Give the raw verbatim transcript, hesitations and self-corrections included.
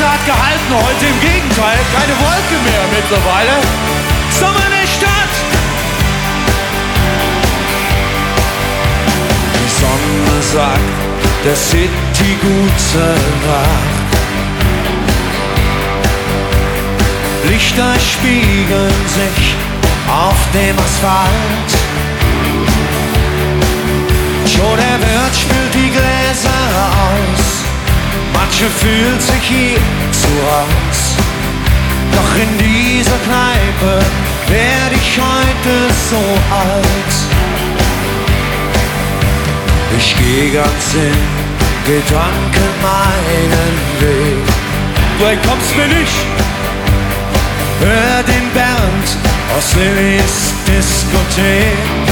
Wetter hat gehalten, heute im Gegenteil, keine Wolke mehr mittlerweile. Sommer in der Stadt. Die Sonne sagt der City gute Nacht. Lichter spiegeln sich auf dem Asphalt. Schon der Wirt spült die Gläser aus. Manche fühlt sich hier zu Haus. Doch in dieser Kneipe werd ich heute so alt. Ich geh ganz in Gedanken meinen Weg. Du entkommst mir nicht. Hör den Bernd aus Lillys Diskothek.